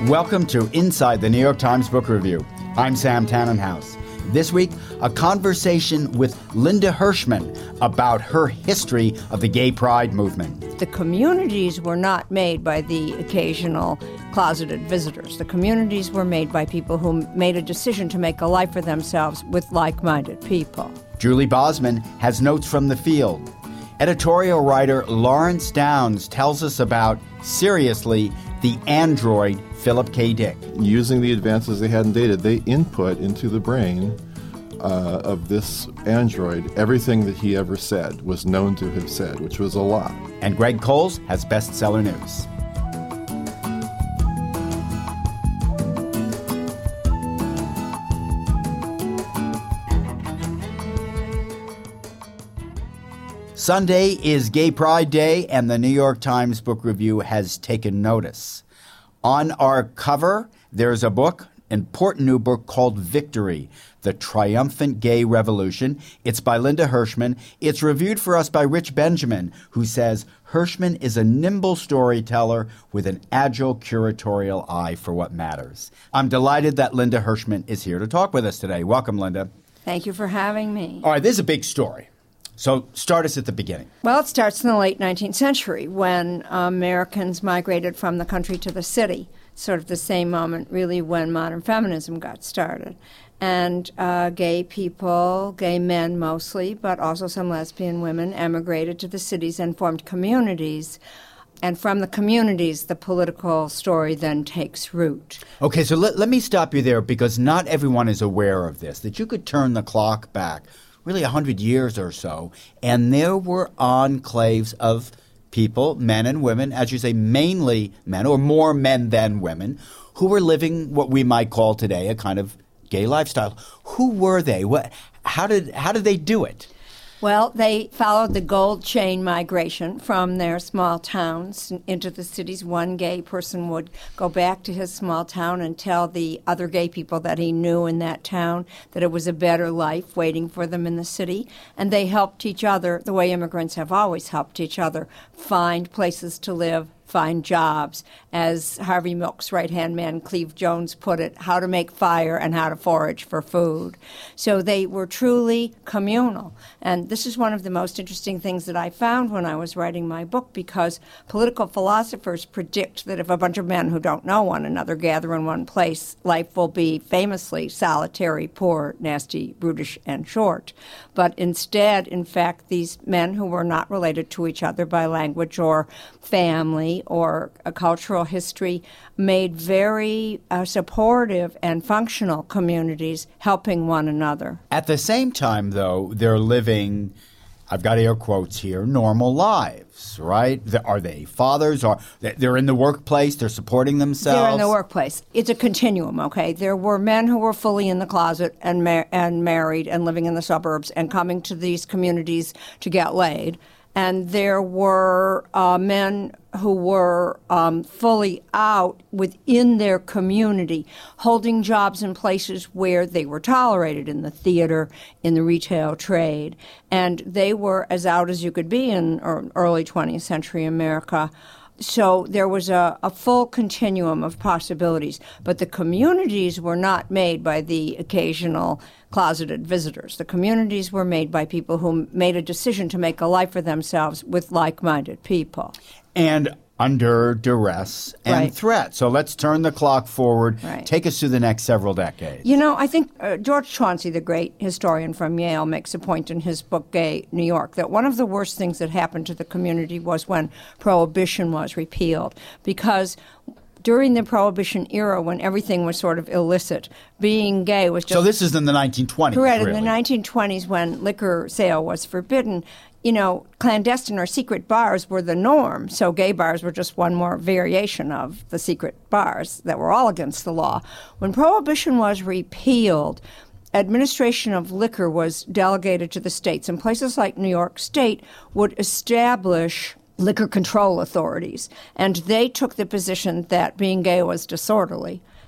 Welcome to Inside the New York Times Book Review. I'm Sam Tannenhouse. This week, a conversation with Linda Hirshman about her history of the gay pride movement. The communities were not made by the occasional closeted visitors. The communities were made by people who made a decision to make a life for themselves with like-minded people. Julie Bosman has notes from the field. Editorial writer Lawrence Downs tells us about, seriously, the android Philip K. Dick. Using the advances they had in data, they input into the brain of this android everything that he ever said, was known to have said, which was a lot. And Greg Coles has bestseller news. Sunday is Gay Pride Day, and the New York Times Book Review has taken notice. On our cover, there's a book, important new book called Victory, The Triumphant Gay Revolution. It's by Linda Hirshman. It's reviewed for us by Rich Benjamin, who says Hirshman is a nimble storyteller with an agile curatorial eye for what matters. I'm delighted that Linda Hirshman is here to talk with us today. Welcome, Linda. Thank you for having me. All right, this is a big story. So start us at the beginning. Well, it starts in the late 19th century when Americans migrated from the country to the city, sort of the same moment, really, when modern feminism got started. And gay people, gay men mostly, but also some lesbian women, emigrated to the cities and formed communities. And from the communities, the political story then takes root. Okay, so let me stop you there, because not everyone is aware of this, that you could turn the clock back really 100 years or so, and there were enclaves of people, men and women, as you say, mainly men, or more men than women, who were living what we might call today a kind of gay lifestyle. Who were they? How did they do it? Well, they followed the gold chain migration from their small towns into the cities. One gay person would go back to his small town and tell the other gay people that he knew in that town that it was a better life waiting for them in the city. And they helped each other, the way immigrants have always helped each other, find places to live, find jobs. As Harvey Milk's right-hand man, Cleve Jones, put it, how to make fire and how to forage for food. So they were truly communal. And this is one of the most interesting things that I found when I was writing my book, because political philosophers predict that if a bunch of men who don't know one another gather in one place, life will be famously solitary, poor, nasty, brutish, and short. But instead, in fact, these men who were not related to each other by language or family or a cultural history made very supportive and functional communities helping one another. At the same time, though, they're living, I've got air quotes here, normal lives, right? Are they fathers? They're in the workplace, they're supporting themselves? They're in the workplace. It's a continuum, okay? There were men who were fully in the closet and married and living in the suburbs and coming to these communities to get laid. And there were men who were fully out within their community, holding jobs in places where they were tolerated, in the theater, in the retail trade. And they were as out as you could be in early 20th century America. So there was a full continuum of possibilities. But the communities were not made by the occasional closeted visitors. The communities were made by people who made a decision to make a life for themselves with like-minded people. And under duress and threat. So let's turn the clock forward. Right. Take us through the next several decades. You know, I think George Chauncey, the great historian from Yale, makes a point in his book, Gay New York, that one of the worst things that happened to the community was when Prohibition was repealed. Because during the Prohibition era, when everything was sort of illicit, being gay was just... So this is in the 1920s, correct, really. in the 1920s, when liquor sale was forbidden, you know, clandestine or secret bars were the norm. So gay bars were just one more variation of the secret bars that were all against the law. When Prohibition was repealed, administration of liquor was delegated to the states, and places like New York State would establish liquor control authorities. And they took the position that being gay was disorderly.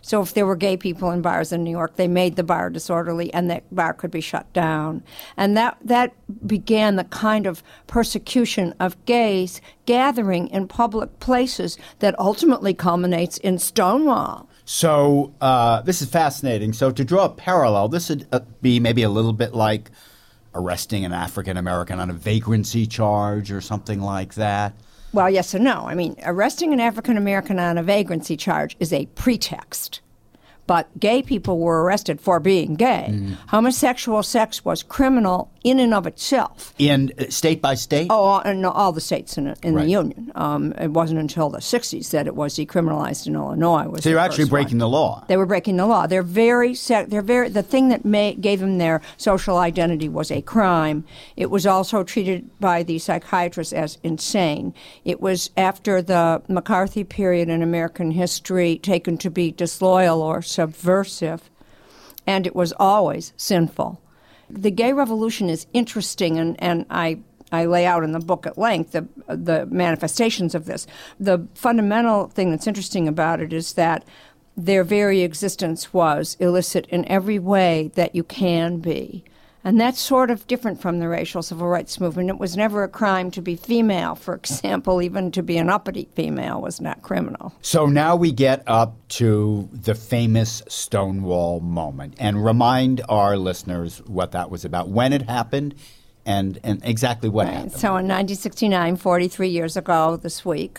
So if there were gay people in bars in New York, they made the bar disorderly and that bar could be shut down. And that began the kind of persecution of gays gathering in public places that ultimately culminates in Stonewall. So this is fascinating. So to draw a parallel, this would be maybe a little bit like arresting an African American on a vagrancy charge or something like that. Well, yes and no. I mean, arresting an African American on a vagrancy charge is a pretext. But gay people were arrested for being gay. Homosexual sex was criminal in and of itself. In state by state? Oh, in all the states in Right. the Union. It wasn't until the 60s that it was decriminalized in Illinois. So you're actually breaking the law. They were breaking the law. They're very. The thing that gave them their social identity was a crime. It was also treated by the psychiatrists as insane. It was after the McCarthy period in American history taken to be disloyal or subversive, and it was always sinful. The gay revolution is interesting, and I lay out in the book at length the manifestations of this. The fundamental thing that's interesting about it is that their very existence was illicit in every way that you can be. And that's sort of different from the racial civil rights movement. It was never a crime to be female, for example. Even to be an uppity female was not criminal. So now we get up to the famous Stonewall moment. And remind our listeners what that was about, when it happened, and exactly what happened. So in 1969, 43 years ago this week,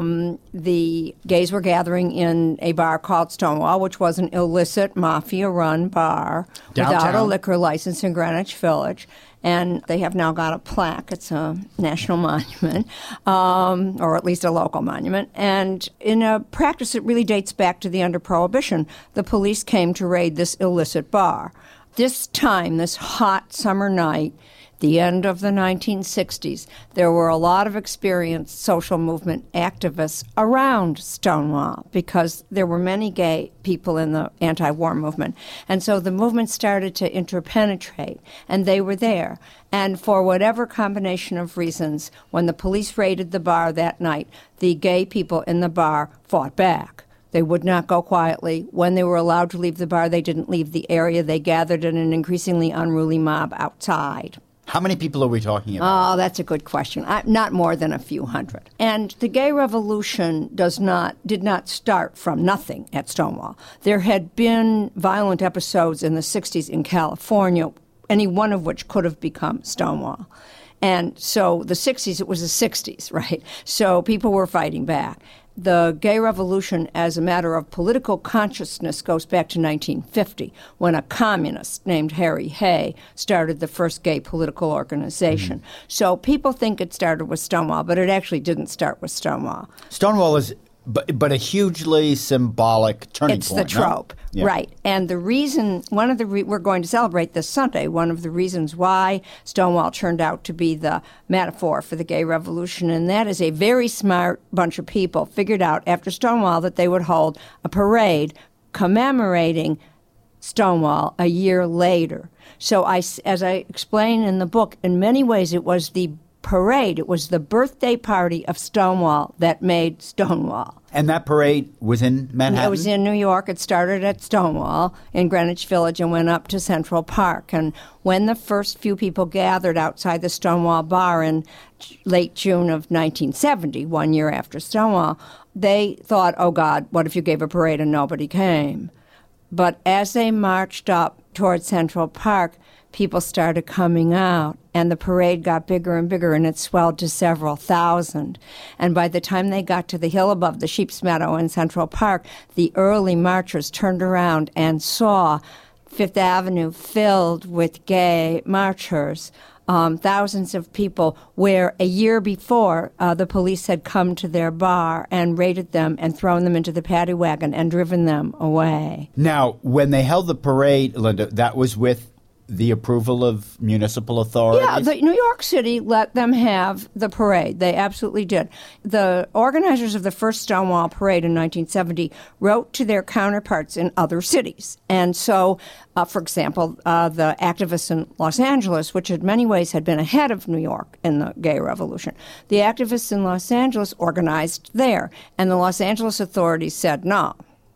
the gays were gathering in a bar called Stonewall, which was an illicit mafia-run bar Downtown. without a liquor license in Greenwich Village. And they have now got a plaque. It's a national monument, or at least a local monument. And in a practice that really dates back to the end of Prohibition, the police came to raid this illicit bar. This time, this hot summer night, the end of the 1960s, there were a lot of experienced social movement activists around Stonewall because there were many gay people in the anti-war movement. And so the movement started to interpenetrate, and they were there. And for whatever combination of reasons, when the police raided the bar that night, the gay people in the bar fought back. They would not go quietly. When they were allowed to leave the bar, they didn't leave the area. They gathered in an increasingly unruly mob outside. How many people are we talking about? Oh, that's a good question. Not more than a few hundred. And the gay revolution did not start from nothing at Stonewall. There had been violent episodes in the 60s in California, any one of which could have become Stonewall. And so the 60s, it was the 60s, right? So people were fighting back. The gay revolution as a matter of political consciousness goes back to 1950 when a communist named Harry Hay started the first gay political organization. So people think it started with Stonewall, but it actually didn't start with Stonewall. Stonewall is but a hugely symbolic turning It's point. the trope, no? Yeah. right. And the reason, we're going to celebrate this Sunday, one of the reasons why Stonewall turned out to be the metaphor for the gay revolution, and that is a very smart bunch of people figured out after Stonewall that they would hold a parade commemorating Stonewall a year later. So as I explain in the book, in many ways it was the parade, it was the birthday party of Stonewall that made Stonewall. And that parade was in Manhattan? It was in New York. It started at Stonewall in Greenwich Village and went up to Central Park. And when the first few people gathered outside the Stonewall bar in late June of 1970, 1 year after Stonewall, they thought, oh, God, what if you gave a parade and nobody came? But as they marched up toward Central Park, people started coming out, and the parade got bigger and bigger, and it swelled to several thousand. And by the time they got to the hill above the Sheep's Meadow in Central Park, the early marchers turned around and saw Fifth Avenue filled with gay marchers, thousands of people, where a year before the police had come to their bar and raided them and thrown them into the paddy wagon and driven them away. Now, when they held the parade, Linda, that was with the approval of municipal authorities? Yeah, New York City let them have the parade. They absolutely did. The organizers of the first Stonewall Parade in 1970 wrote to their counterparts in other cities. And so, for example, the activists in Los Angeles, which in many ways had been ahead of New York in the gay revolution, the activists in Los Angeles organized there. And the Los Angeles authorities said, no,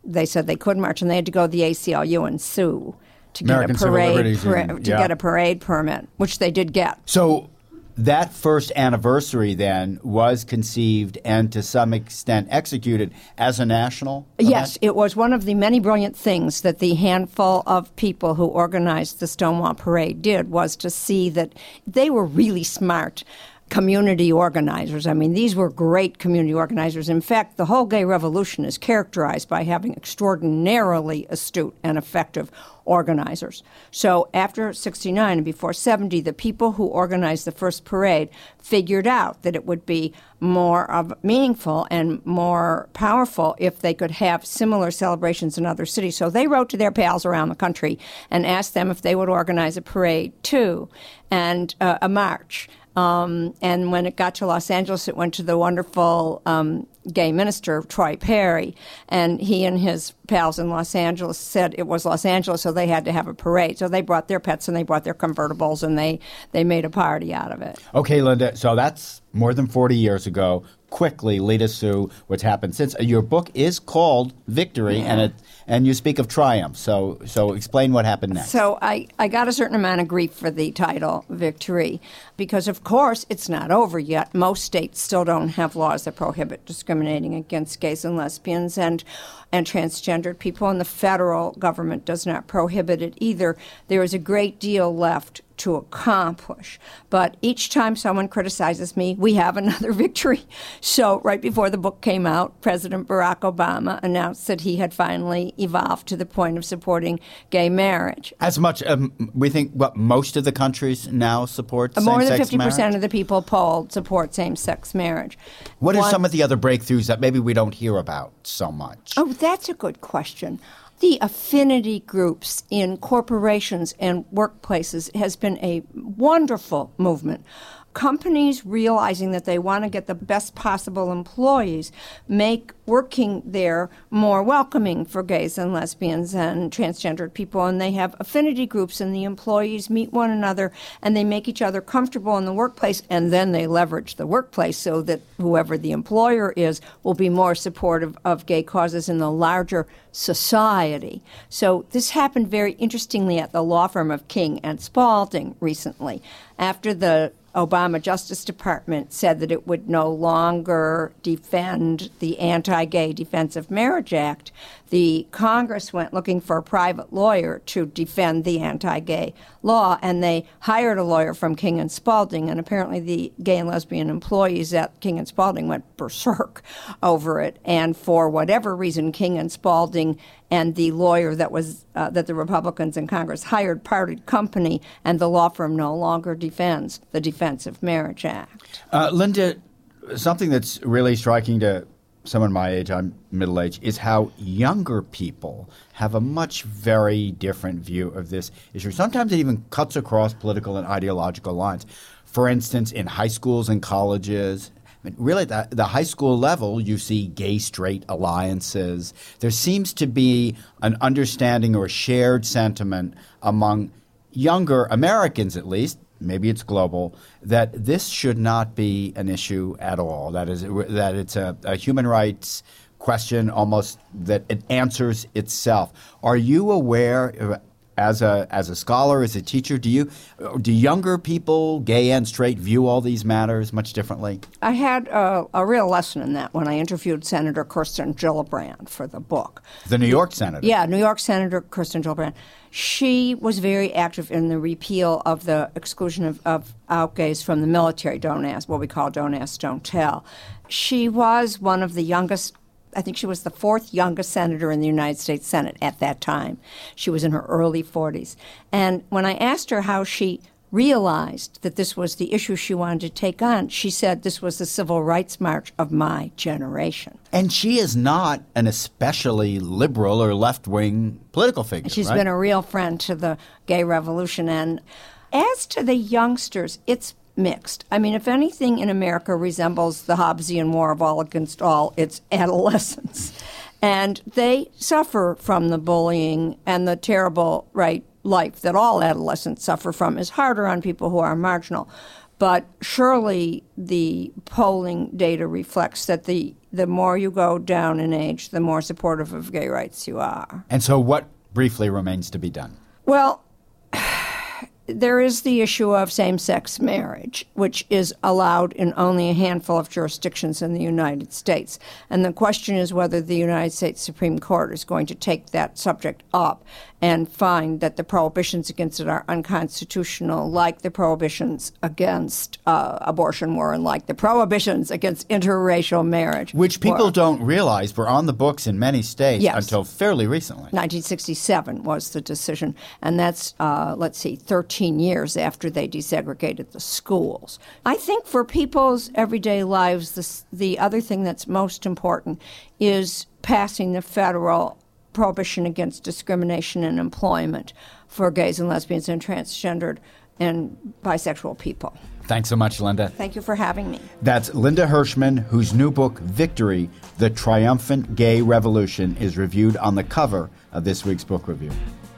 they said they couldn't march, and they had to go to the ACLU and sue to get American Civil Liberties Union, get a parade permit, which they did get. So that first anniversary then was conceived and to some extent executed as a national event? Yes, it was one of the many brilliant things that the handful of people who organized the Stonewall Parade did, was to see that they were really smart community organizers. I mean, these were great community organizers. In fact, the whole gay revolution is characterized by having extraordinarily astute and effective organizers. So after 69 and before 70, the people who organized the first parade figured out that it would be more meaningful and more powerful if they could have similar celebrations in other cities. So they wrote to their pals around the country and asked them if they would organize a parade too, and a march. And when it got to Los Angeles, it went to the wonderful gay minister, Troy Perry, and he and his pals in Los Angeles said it was Los Angeles, so they had to have a parade. So they brought their pets and they brought their convertibles, and they made a party out of it. Okay, Linda, so that's more than 40 years ago. Quickly lead us through what's happened since. Your book is called Victory, and you speak of triumph. So explain what happened next. So I got a certain amount of grief for the title Victory because, of course, it's not over yet. Most states still don't have laws that prohibit discriminating against gays and lesbians and transgendered people, and the federal government does not prohibit it either. There is a great deal left to accomplish. But each time someone criticizes me, we have another victory. So right before the book came out, President Barack Obama announced that he had finally evolved to the point of supporting gay marriage. As much, we think, most of the countries now support same-sex marriage? More than 50% of the people polled support same-sex marriage. What are some of the other breakthroughs that maybe we don't hear about so much? Oh, that's a good question. The affinity groups in corporations and workplaces has been a wonderful movement. Companies realizing that they want to get the best possible employees make working there more welcoming for gays and lesbians and transgendered people, and they have affinity groups, and the employees meet one another and they make each other comfortable in the workplace, and then they leverage the workplace so that whoever the employer is will be more supportive of gay causes in the larger society. So this happened very interestingly at the law firm of King and Spalding recently. After the Obama Justice Department said that it would no longer defend the Anti-Gay Defense of Marriage Act, the Congress went looking for a private lawyer to defend the anti-gay law, and they hired a lawyer from King and Spalding, and apparently the gay and lesbian employees at King and Spalding went berserk over it, and for whatever reason, King and Spalding and the lawyer that was that the Republicans in Congress hired parted company, and the law firm no longer defends the Defense of Marriage Act. Linda, something that's really striking to someone my age, I'm middle-aged, is how younger people have a much very different view of this issue. Sometimes it even cuts across political and ideological lines. For instance, in high schools and colleges, I mean, really, at the high school level, you see gay-straight alliances. There seems to be an understanding or shared sentiment among younger Americans, at least, maybe it's global, that this should not be an issue at all. That it's a human rights question, almost that it answers itself. Are you aware, as a scholar, as a teacher, do younger people, gay and straight, view all these matters much differently? I had a real lesson in that when I interviewed Senator Kirsten Gillibrand for the book. The New York senator. Yeah, New York Senator Kirsten Gillibrand. She was very active in the repeal of the exclusion of out gays from the military, what we call Don't Ask, Don't Tell. She was one of the youngest, I think she was the fourth youngest senator in the United States Senate at that time. She was in her early 40s. And when I asked her how she realized that this was the issue she wanted to take on, she said this was the civil rights march of my generation. And she is not an especially liberal or left-wing political figure, She's right? been a real friend to the gay revolution. And as to the youngsters, it's mixed. I mean, if anything in America resembles the Hobbesian war of all against all, it's adolescents. And they suffer from the bullying and the terrible life that all adolescents suffer from is harder on people who are marginal. But surely the polling data reflects that the the more you go down in age, the more supportive of gay rights you are. And so what briefly remains to be done? Well, there is the issue of same-sex marriage, which is allowed in only a handful of jurisdictions in the United States. And the question is whether the United States Supreme Court is going to take that subject up and find that the prohibitions against it are unconstitutional, like the prohibitions against abortion were, and like the prohibitions against interracial marriage. Which people were. don't realize were on the books in many states Yes. until fairly recently. 1967 was the decision, and that's, 13 years after they desegregated the schools. I think for people's everyday lives, the other thing that's most important is passing the federal prohibition against discrimination in employment for gays and lesbians and transgendered and bisexual people. Thanks so much, Linda. Thank you for having me. That's Linda Hirschman, whose new book, Victory, The Triumphant Gay Revolution, is reviewed on the cover of this week's book review.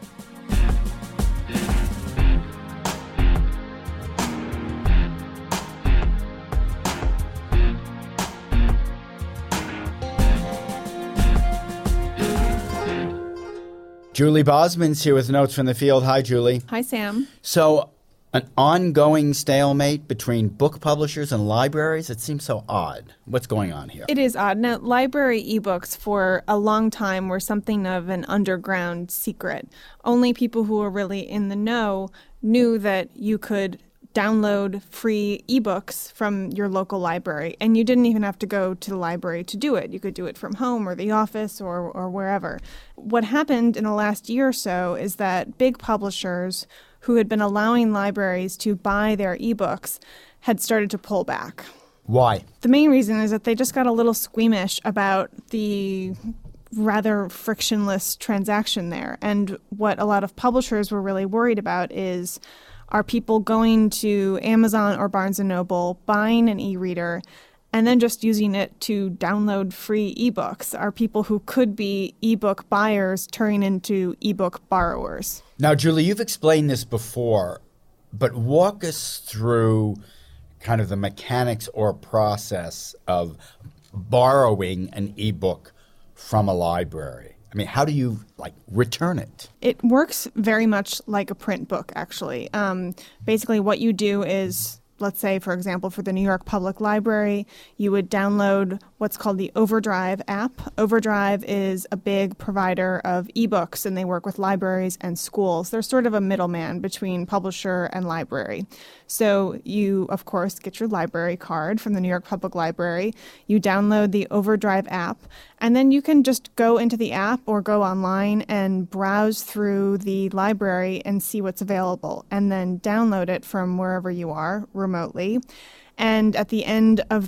Julie Bosman's here with Notes from the Field. Hi, Julie. Hi, Sam. So, an ongoing stalemate between book publishers and libraries? It seems so odd. What's going on here? It is odd. Now, library ebooks for a long time were something of an underground secret. Only people who were really in the know knew that you could download free ebooks from your local library, and you didn't even have to go to the library to do it. You could do it from home or the office or wherever. What happened in the last year or so is that big publishers who had been allowing libraries to buy their ebooks had started to pull back. Why? The main reason is that they just got a little squeamish about the rather frictionless transaction there. And what a lot of publishers were really worried about is, are people going to Amazon or Barnes & Noble, buying an e-reader, and then just using it to download free ebooks? Are people who could be ebook buyers turning into ebook borrowers? Now, Julie, you've explained this before, but walk us through kind of the mechanics or process of borrowing an ebook from a library. I mean, how do you, return it? It works very much like a print book, actually. Basically, what you do is, let's say, for example, for the New York Public Library, you would download what's called the Overdrive app. Overdrive is a big provider of ebooks, and they work with libraries and schools. They're sort of a middleman between publisher and library. So you, of course, get your library card from the New York Public Library. You download the Overdrive app, and then you can just go into the app or go online and browse through the library and see what's available, and then download it from wherever you are remotely. And at the end of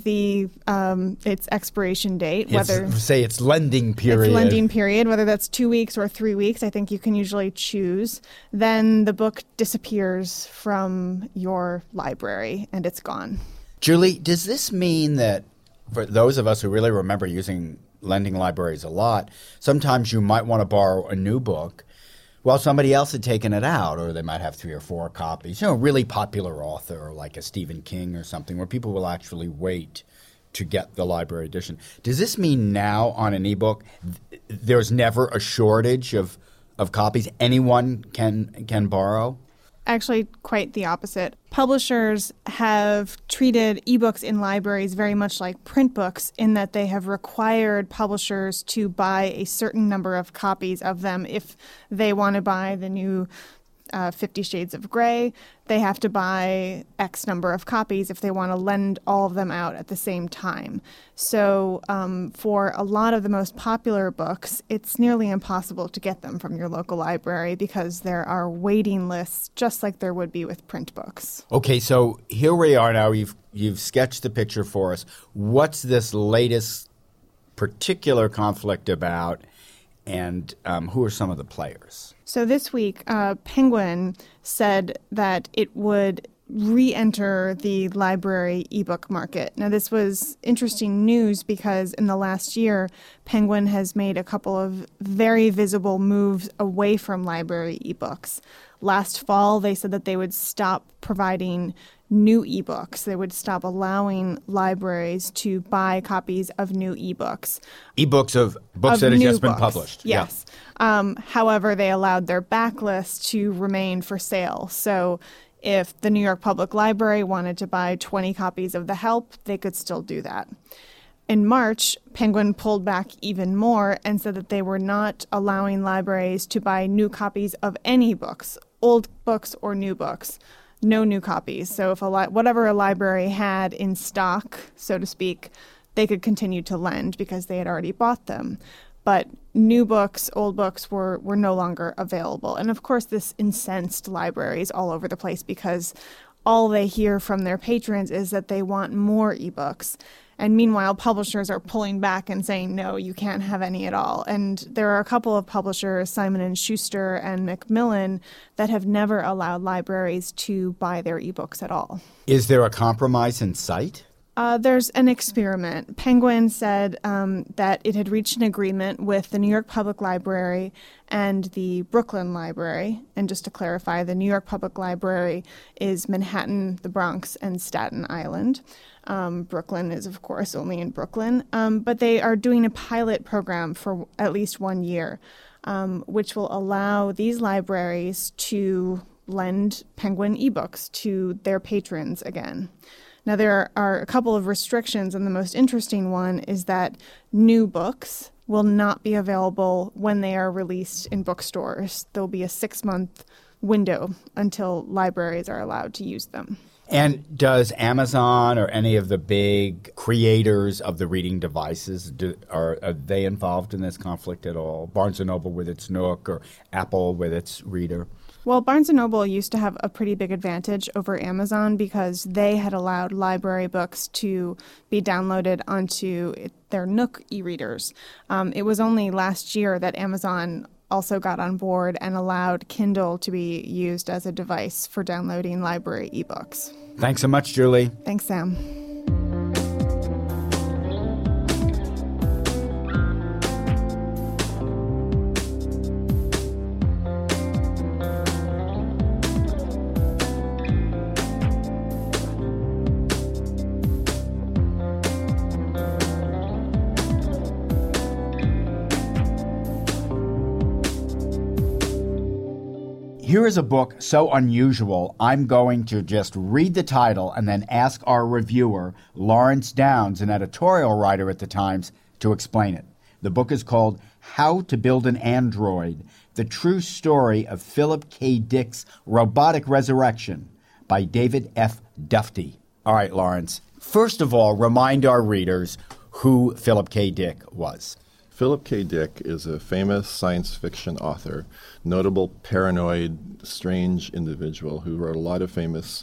its expiration date, It's lending period. It's lending period, whether that's 2 weeks or 3 weeks, I think you can usually choose. Then the book disappears from your library and it's gone. Julie, does this mean that for those of us who really remember using lending libraries a lot, sometimes you might want to borrow a new book while somebody else had taken it out, or they might have 3 or 4 copies, a really popular author like a Stephen King or something, where people will actually wait to get the library edition. Does this mean now on an ebook there's never a shortage of copies? Anyone can borrow? Actually, quite the opposite. Publishers have treated ebooks in libraries very much like print books, in that they have required publishers to buy a certain number of copies of them. If they want to buy the new 50 Shades of Grey, they have to buy X number of copies if they want to lend all of them out at the same time. So for a lot of the most popular books, it's nearly impossible to get them from your local library because there are waiting lists, just like there would be with print books. Okay, so here we are now. You've sketched the picture for us. What's this latest particular conflict about, and who are some of the players? So this week, Penguin said that it would re-enter the library ebook market. Now, this was interesting news because in the last year, Penguin has made a couple of very visible moves away from library ebooks. Last fall, they said that they would stop providing new ebooks. They would stop allowing libraries to buy copies of new ebooks. Ebooks of books that have just been published. Yes. Yeah. However, they allowed their backlist to remain for sale. So if the New York Public Library wanted to buy 20 copies of The Help, they could still do that. In March, Penguin pulled back even more and said that they were not allowing libraries to buy new copies of any books, old books or new books. No new copies. So if whatever a library had in stock, so to speak, they could continue to lend because they had already bought them. But new books, old books were no longer available. And of course, this incensed libraries all over the place because all they hear from their patrons is that they want more ebooks. And meanwhile, publishers are pulling back and saying, no, you can't have any at all. And there are a couple of publishers, Simon & Schuster and Macmillan, that have never allowed libraries to buy their ebooks at all. Is there a compromise in sight? There's an experiment. Penguin said that it had reached an agreement with the New York Public Library and the Brooklyn Library. And just to clarify, the New York Public Library is Manhattan, the Bronx, and Staten Island. Brooklyn is, of course, only in Brooklyn. But they are doing a pilot program for at least 1 year, which will allow these libraries to lend Penguin ebooks to their patrons again. Now, there are a couple of restrictions, and the most interesting one is that new books will not be available when they are released in bookstores. There'll be a 6-month window until libraries are allowed to use them. And does Amazon or any of the big creators of the reading devices, are they involved in this conflict at all? Barnes & Noble with its Nook or Apple with its Reader? Well, Barnes & Noble used to have a pretty big advantage over Amazon because they had allowed library books to be downloaded onto their Nook e-readers. It was only last year that Amazon also got on board and allowed Kindle to be used as a device for downloading library ebooks. Thanks so much, Julie. Thanks, Sam. Here is a book so unusual, I'm going to just read the title and then ask our reviewer, Lawrence Downs, an editorial writer at the Times, to explain it. The book is called How to Build an Android, The True Story of Philip K. Dick's Robotic Resurrection by David F. Dufty. All right, Lawrence. First of all, remind our readers who Philip K. Dick was. Philip K. Dick is a famous science fiction author, notable paranoid, strange individual who wrote a lot of famous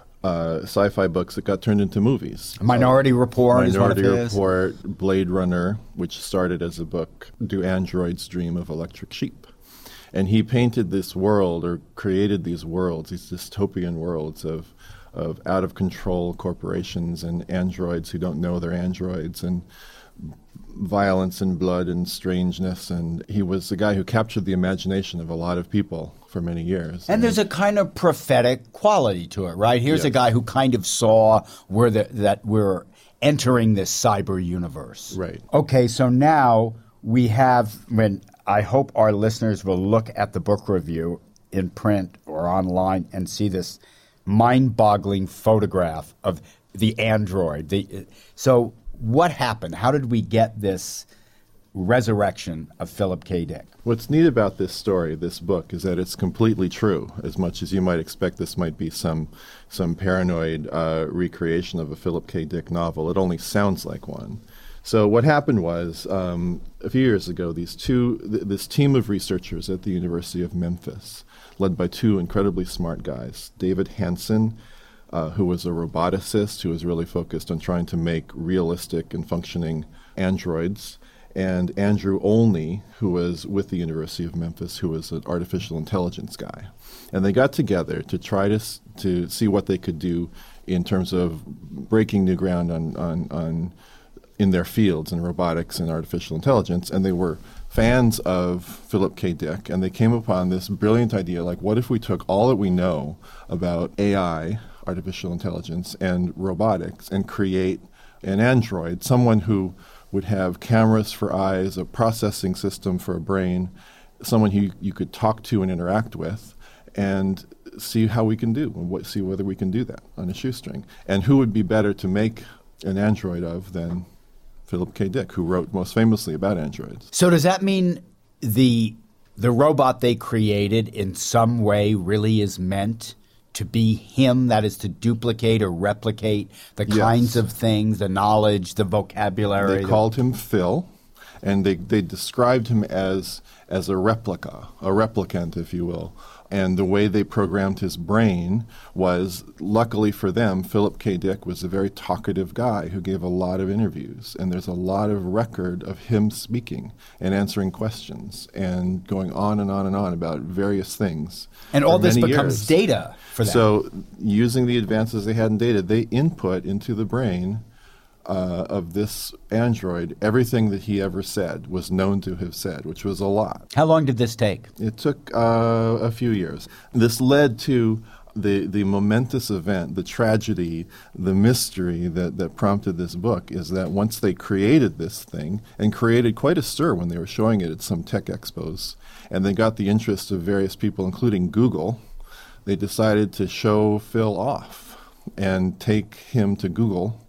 sci-fi books that got turned into movies. Minority Report is one of his. Minority Report, Blade Runner, which started as a book, Do Androids Dream of Electric Sheep? And he painted this world, or created these worlds, these dystopian worlds of out-of-control corporations and androids who don't know they're androids, and violence and blood and strangeness, and he was the guy who captured the imagination of a lot of people for many years. And there's a kind of prophetic quality to it, right? Here's a guy who kind of saw that we're entering this cyber universe. Right. Okay, so now we have, I hope our listeners will look at the book review in print or online and see this mind-boggling photograph of the android. So what happened? How did we get this resurrection of Philip K. Dick? What's neat about this story, this book, is that it's completely true. As much as you might expect this might be some paranoid recreation of a Philip K. Dick novel, it only sounds like one. So what happened was, a few years ago, this team of researchers at the University of Memphis, led by two incredibly smart guys, David Hanson, who was a roboticist who was really focused on trying to make realistic and functioning androids, and Andrew Olney, who was with the University of Memphis, who was an artificial intelligence guy. And they got together to try to see what they could do in terms of breaking new ground in their fields in robotics and artificial intelligence, and they were fans of Philip K. Dick, and they came upon this brilliant idea, like, what if we took all that we know about AI, artificial intelligence and robotics and create an android, someone who would have cameras for eyes, a processing system for a brain, someone who you could talk to and interact with, and see how we can do, and see whether we can do that on a shoestring. And who would be better to make an android of than Philip K. Dick, who wrote most famously about androids. So does that mean the robot they created in some way really is meant to be him, that is to duplicate or replicate the kinds of things, the knowledge, the vocabulary? They called him Phil, and they described him as a replica, a replicant, if you will. And the way they programmed his brain was, luckily for them, Philip K. Dick was a very talkative guy who gave a lot of interviews. And there's a lot of record of him speaking and answering questions and going on and on and on about various things. And all this becomes years. Data for them. So using the advances they had in data, they input into the brain of this android everything that he ever said, was known to have said, which was a lot. How long did this take? It took a few years. This led to the momentous event, the tragedy, the mystery that prompted this book, is that once they created this thing, and created quite a stir when they were showing it at some tech expos, and they got the interest of various people, including Google, they decided to show Phil off and take him to Google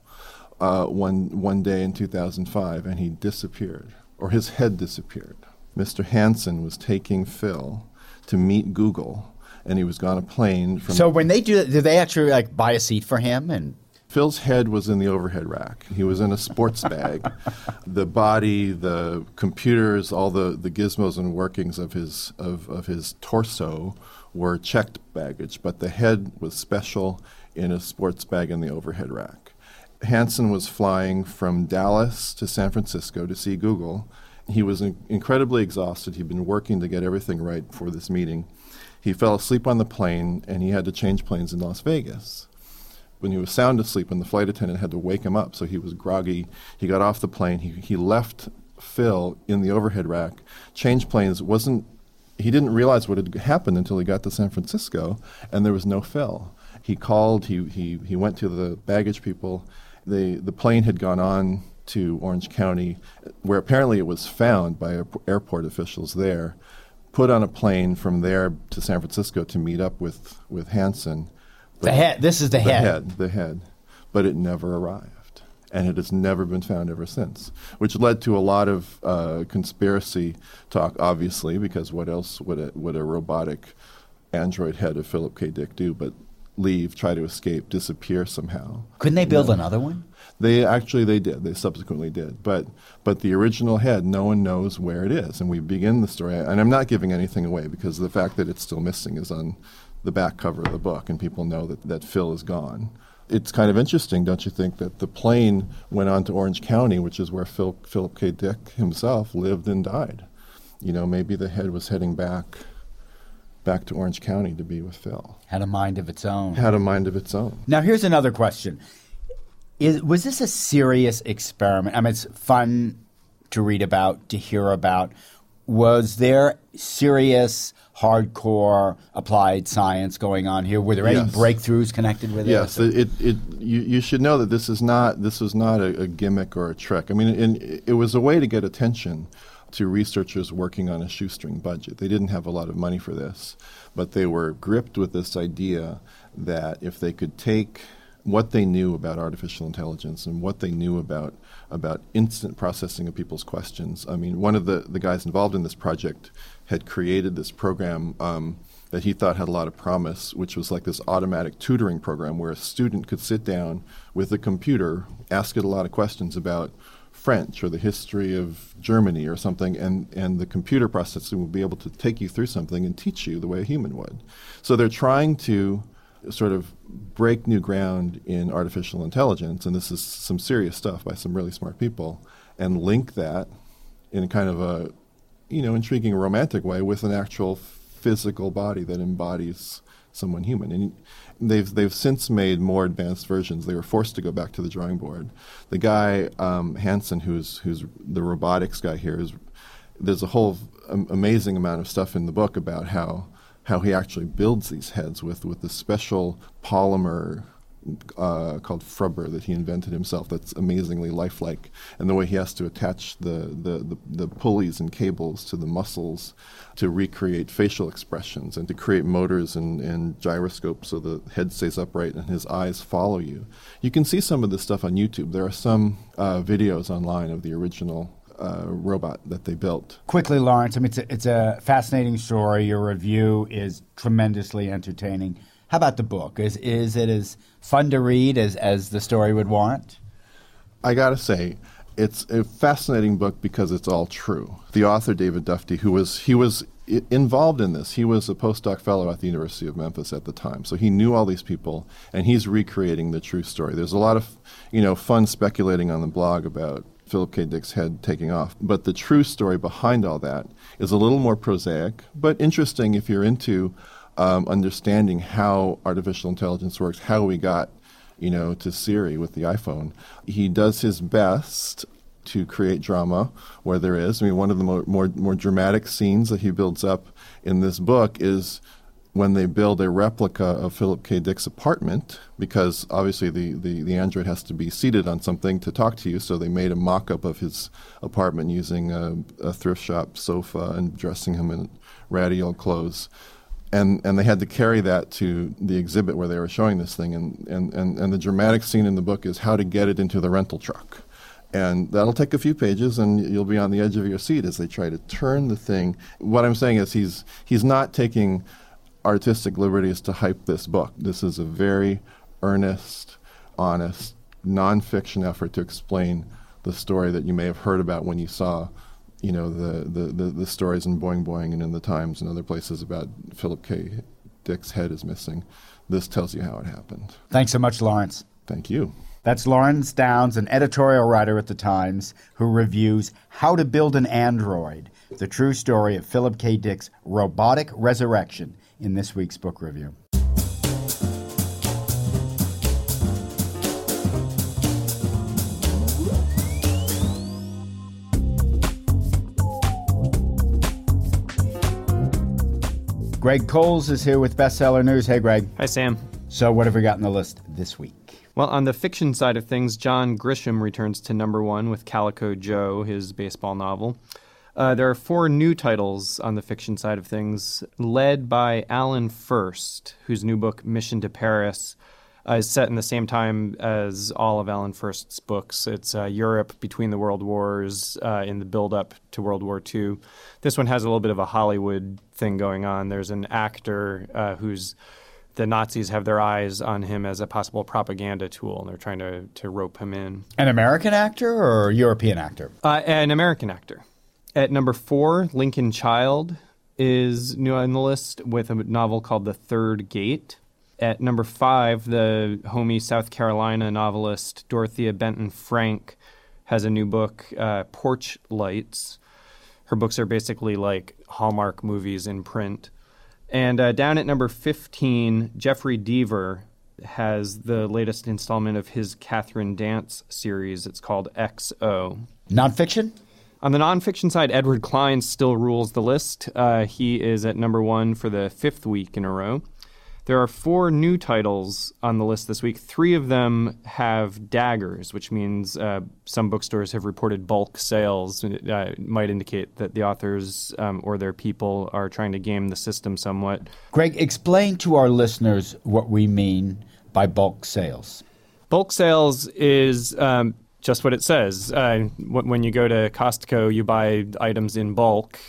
one day in 2005, and he disappeared, or his head disappeared. Mr. Hansen was taking Phil to meet Google, and he was on a plane from... So when they do that, do they actually like buy a seat for him? And Phil's head was in the overhead rack. He was in a sports bag. The body, the computers, all the gizmos and workings of his torso were checked baggage, but the head was special in a sports bag in the overhead rack. Hansen was flying from Dallas to San Francisco to see Google. He was incredibly exhausted. He'd been working to get everything right for this meeting. He fell asleep on the plane, and he had to change planes in Las Vegas. When he was sound asleep, and the flight attendant had to wake him up, so he was groggy. He got off the plane. He left Phil in the overhead rack, changed planes. He didn't realize what had happened until he got to San Francisco, and there was no Phil. He called. He went to the baggage people. The plane had gone on to Orange County, where apparently it was found by airport officials there, put on a plane from there to San Francisco to meet up with Hansen. the head. This is the head. The head. But it never arrived. And it has never been found ever since, which led to a lot of conspiracy talk, obviously, because what else would a robotic android head of Philip K. Dick do but leave, try to escape, disappear somehow? Couldn't they build another one? They did. They subsequently did. But the original head, no one knows where it is. And we begin the story, and I'm not giving anything away because the fact that it's still missing is on the back cover of the book, and people know that Phil is gone. It's kind of interesting, don't you think, that the plane went on to Orange County, which is where Philip K. Dick himself lived and died. You know, maybe the head was heading back to Orange County to be with Phil. Had a mind of its own. Had a mind of its own. Now, here's another question. Was this a serious experiment? I mean, it's fun to read about, to hear about. Was there serious, hardcore, applied science going on here? Were there any breakthroughs connected with it? Yes. You should know that this was not a gimmick or a trick. I mean, it was a way to get attention to researchers working on a shoestring budget. They didn't have a lot of money for this, but they were gripped with this idea that if they could take what they knew about artificial intelligence and what they knew about instant processing of people's questions. I mean, one of the guys involved in this project had created this program that he thought had a lot of promise, which was like this automatic tutoring program where a student could sit down with a computer, ask it a lot of questions about French or the history of Germany or something, and the computer processing would be able to take you through something and teach you the way a human would. So they're trying to sort of break new ground in artificial intelligence, and this is some serious stuff by some really smart people, and link that in kind of a, intriguing romantic way with an actual physical body that embodies someone human. And they've since made more advanced versions. They were forced to go back to the drawing board. The guy, Hansen, who's the robotics guy here, there's a whole amazing amount of stuff in the book about how how he actually builds these heads with the special polymer called Frubber that he invented himself that's amazingly lifelike, and the way he has to attach the pulleys and cables to the muscles to recreate facial expressions and to create motors and gyroscopes so the head stays upright and his eyes follow you. You can see some of this stuff on YouTube. There are some videos online of the original robot that they built. Quickly, Lawrence, I mean, it's a fascinating story. Your review is tremendously entertaining. How about the book? Is it as fun to read as the story would warrant? I got to say, it's a fascinating book because it's all true. The author, David Dufty, he was involved in this. He was a postdoc fellow at the University of Memphis at the time, so he knew all these people, and he's recreating the true story. There's a lot of, fun speculating on the blog about Philip K. Dick's head taking off, but the true story behind all that is a little more prosaic, but interesting if you're into understanding how artificial intelligence works, how we got, to Siri with the iPhone. He does his best to create drama where there is. I mean, one of the more dramatic scenes that he builds up in this book is when they build a replica of Philip K. Dick's apartment, because obviously the android has to be seated on something to talk to you, so they made a mock-up of his apartment using a thrift shop sofa and dressing him in ratty old clothes. And they had to carry that to the exhibit where they were showing this thing. And the dramatic scene in the book is how to get it into the rental truck. And that'll take a few pages, and you'll be on the edge of your seat as they try to turn the thing. What I'm saying is he's not taking artistic liberties to hype this book. This is a very earnest, honest, nonfiction effort to explain the story that you may have heard about when you saw the stories in Boing Boing and in the Times and other places about Philip K. Dick's head is missing. This tells you how it happened. Thanks so much, Lawrence. Thank you. That's Lawrence Downs, an editorial writer at the Times, who reviews How to Build an Android, the true story of Philip K. Dick's robotic resurrection, in this week's book review. Greg Coles is here with Bestseller News. Hey, Greg. Hi, Sam. So what have we got on the list this week? Well, on the fiction side of things, John Grisham returns to number one with Calico Joe, his baseball novel. There are 4 new titles on the fiction side of things, led by Alan Furst, whose new book, Mission to Paris, is set in the same time as all of Alan Furst's books. It's Europe between the world wars in the build-up to World War II. This one has a little bit of a Hollywood thing going on. There's an actor who's the Nazis have their eyes on him as a possible propaganda tool, and they're trying to rope him in. An American actor or a European actor? An American actor. At number 4, Lincoln Child is new on the list with a novel called The Third Gate. At number 5, the homey South Carolina novelist Dorothea Benton Frank has a new book, Porch Lights. Her books are basically like Hallmark movies in print. And down at number 15, Jeffrey Deaver has the latest installment of his Catherine Dance series. It's called XO. Nonfiction? On the nonfiction side, Edward Klein still rules the list. He is at number 1 for the 5th week in a row. There are 4 new titles on the list this week. 3 of them have daggers, which means some bookstores have reported bulk sales. It might indicate that the authors or their people are trying to game the system somewhat. Greg, explain to our listeners what we mean by bulk sales. Bulk sales is just what it says. When you go to Costco, you buy items in bulk.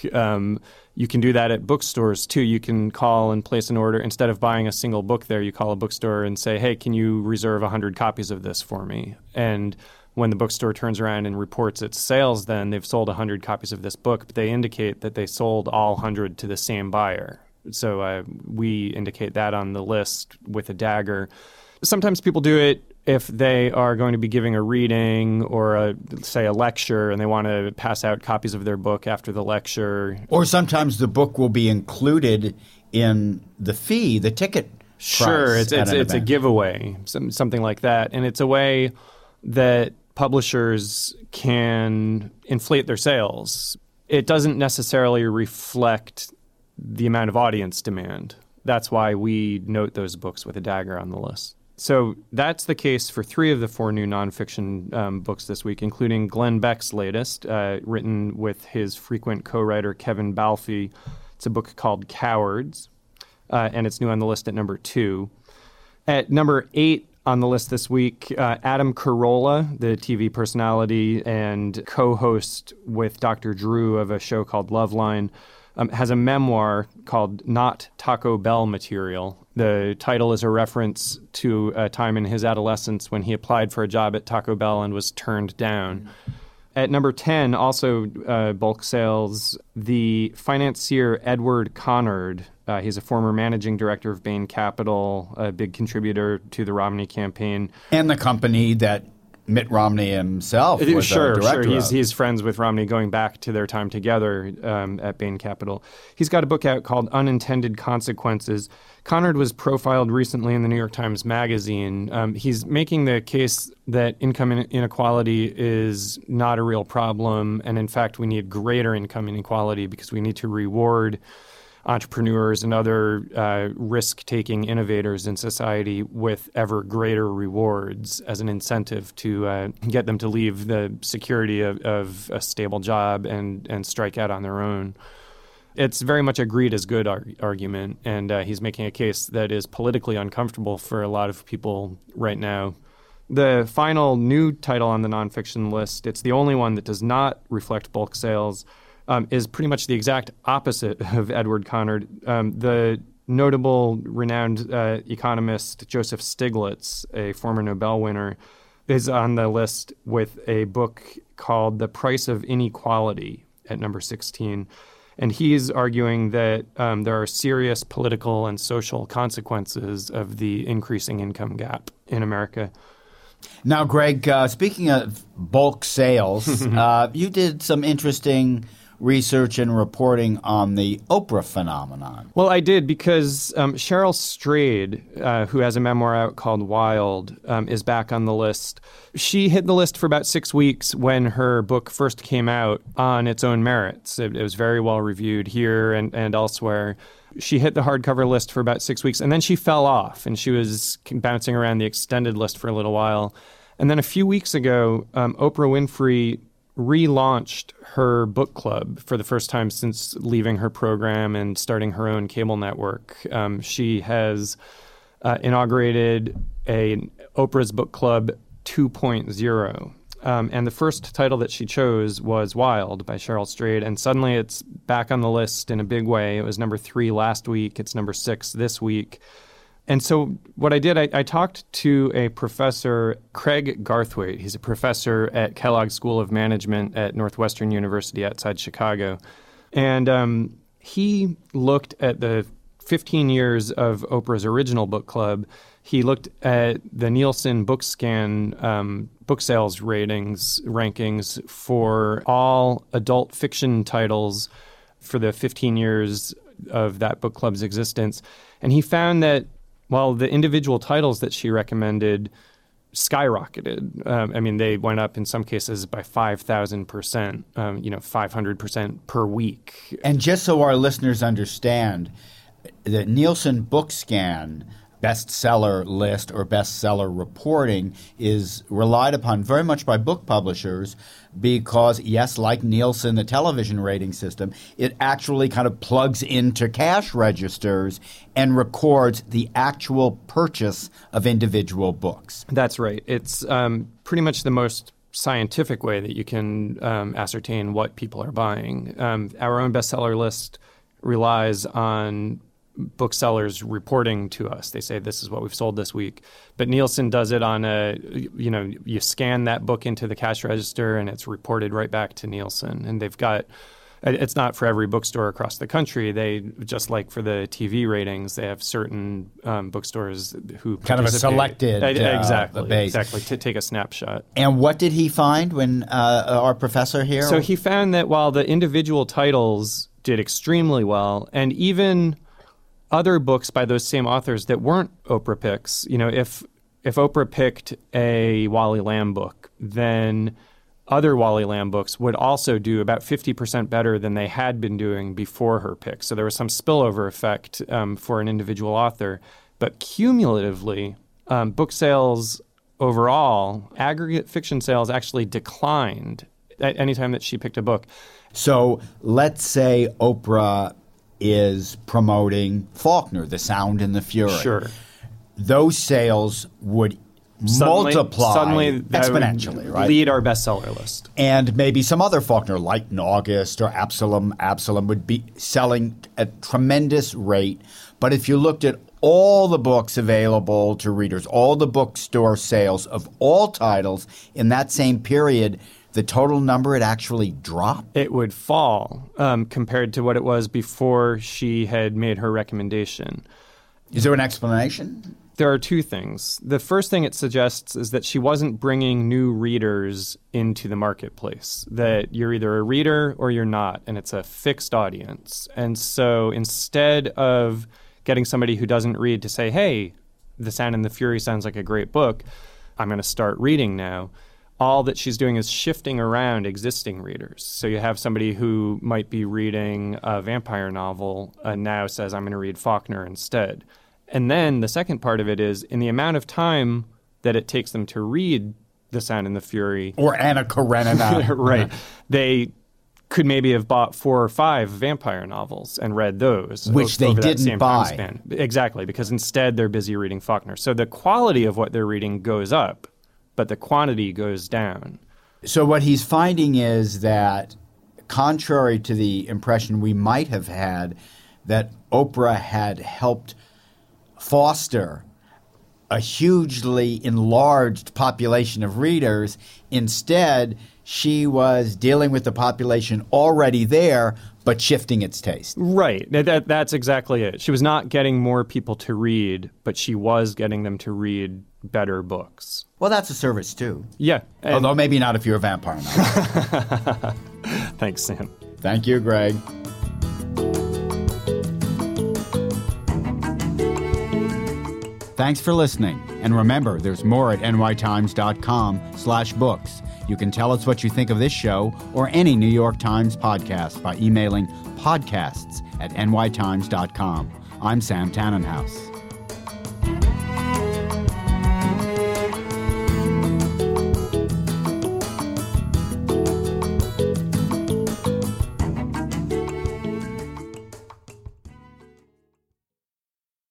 You can do that at bookstores, too. You can call and place an order. Instead of buying a single book there, you call a bookstore and say, hey, can you reserve 100 copies of this for me? And when the bookstore turns around and reports its sales, then they've sold 100 copies of this book, but they indicate that they sold all 100 to the same buyer. So we indicate that on the list with a dagger. Sometimes people do it if they are going to be giving a reading or, say, a lecture, and they want to pass out copies of their book after the lecture. Or sometimes the book will be included in the fee, the ticket. Sure, it's a giveaway, something like that. And it's a way that publishers can inflate their sales. It doesn't necessarily reflect the amount of audience demand. That's why we note those books with a dagger on the list. So that's the case for 3 of the 4 new nonfiction books this week, including Glenn Beck's latest, written with his frequent co-writer Kevin Balfe. It's a book called Cowards, and it's new on the list at number 2. At number 8 on the list this week, Adam Carolla, the TV personality and co-host with Dr. Drew of a show called Loveline, has a memoir called Not Taco Bell Material. The title is a reference to a time in his adolescence when he applied for a job at Taco Bell and was turned down. At number 10, also bulk sales, the financier Edward Conard. He's a former managing director of Bain Capital, a big contributor to the Romney campaign. And the company that Mitt Romney himself was a director of. He's friends with Romney going back to their time together at Bain Capital. He's got a book out called Unintended Consequences. Conard was profiled recently in the New York Times Magazine. He's making the case that income inequality is not a real problem, and in fact, we need greater income inequality because we need to reward entrepreneurs and other risk-taking innovators in society with ever greater rewards as an incentive to get them to leave the security of a stable job and strike out on their own. It's very much a greed is good argument, and he's making a case that is politically uncomfortable for a lot of people right now. The final new title on the nonfiction list, it's the only one that does not reflect bulk sales, is pretty much the exact opposite of Edward Conard. The notable, renowned economist Joseph Stiglitz, a former Nobel winner, is on the list with a book called The Price of Inequality at number 16. And he's arguing that there are serious political and social consequences of the increasing income gap in America. Now, Greg, speaking of bulk sales, you did some interesting research and reporting on the Oprah phenomenon. Well, I did because Cheryl Strayed, who has a memoir out called Wild, is back on the list. She hit the list for about 6 weeks when her book first came out on its own merits. It was very well reviewed here and elsewhere. She hit the hardcover list for about 6 weeks, and then she fell off, and she was bouncing around the extended list for a little while. And then a few weeks ago, Oprah Winfrey relaunched her book club for the first time since leaving her program and starting her own cable network. She has inaugurated Oprah's Book Club 2.0. And the first title that she chose was Wild by Cheryl Strayed, and suddenly it's back on the list in a big way. It was number 3 last week. It's number 6 this week. And so what I did, I talked to a professor, Craig Garthwaite. He's a professor at Kellogg School of Management at Northwestern University outside Chicago. And he looked at the 15 years of Oprah's original book club. He looked at the Nielsen BookScan book sales rankings for all adult fiction titles for the 15 years of that book club's existence. And he found that while the individual titles that she recommended skyrocketed, they went up in some cases by 5,000%, 500% per week. And just so our listeners understand, the Nielsen BookScan bestseller list or bestseller reporting is relied upon very much by book publishers because, yes, like Nielsen, the television rating system, it actually kind of plugs into cash registers and records the actual purchase of individual books. That's right. It's pretty much the most scientific way that you can ascertain what people are buying. Our own bestseller list relies on booksellers reporting to us. They say, this is what we've sold this week. But Nielsen does it on you scan that book into the cash register and it's reported right back to Nielsen. And they've got, it's not for every bookstore across the country. They, just like for the TV ratings, they have certain bookstores who kind of a selected exactly, to take a snapshot. And what did he find when our professor here? So he found that while the individual titles did extremely well, and even other books by those same authors that weren't Oprah picks, if Oprah picked a Wally Lamb book, then other Wally Lamb books would also do about 50% better than they had been doing before her pick. So there was some spillover effect for an individual author. But cumulatively, book sales overall, aggregate fiction sales actually declined at any time that she picked a book. So let's say Oprah is promoting Faulkner, The Sound and the Fury. Sure. Those sales would multiply suddenly exponentially, right? Lead our bestseller list. And maybe some other Faulkner, Light in August or Absalom would be selling at a tremendous rate. But if you looked at all the books available to readers, all the bookstore sales of all titles in that same period, the total number had actually dropped? It would fall compared to what it was before she had made her recommendation. Is there an explanation? There are two things. The first thing it suggests is that she wasn't bringing new readers into the marketplace, that you're either a reader or you're not, and it's a fixed audience. And so instead of getting somebody who doesn't read to say, hey, The Sound and the Fury sounds like a great book, I'm going to start reading now, all that she's doing is shifting around existing readers. So you have somebody who might be reading a vampire novel and now says, I'm going to read Faulkner instead. And then the second part of it is in the amount of time that it takes them to read The Sound and the Fury. Or Anna Karenina. Right. They could maybe have bought 4 or 5 vampire novels and read those. Which they over that didn't same buy. time span. Exactly, because instead they're busy reading Faulkner. So the quality of what they're reading goes up, but the quantity goes down. So what he's finding is that, contrary to the impression we might have had, that Oprah had helped foster a hugely enlarged population of readers. Instead, she was dealing with the population already there, but shifting its taste. Right. That's exactly it. She was not getting more people to read, but she was getting them to read better books. Well, that's a service, too. Yeah. Although maybe not if you're a vampire novelist. Thanks, Sam. Thank you, Greg. Thanks for listening. And remember, there's more at nytimes.com/books. You can tell us what you think of this show or any New York Times podcast by emailing podcasts@nytimes.com. I'm Sam Tannenhouse.